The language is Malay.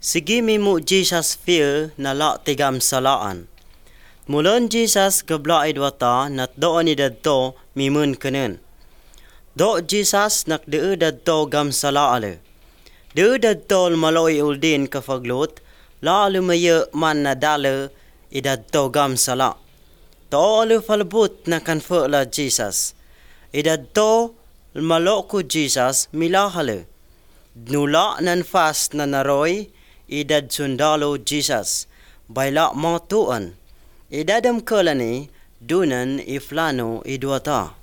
Sigi mimu Jesus fear na la tigam salaan. Mulon Jesus gabla idwata nat doon idadto mimun kenen. Do Jesus nakdeu dadto gam salaale. Deu dadto maloi uldin kafaglut la lumaye man nadale idadto gam sala. To alu falbut na kanfo la Jesus. Idadto maloko Jesus milahale. Nula nan fast na naroy idad sundalo Jesus. Baila matuan. Idadam kalani dunan iflano idwata.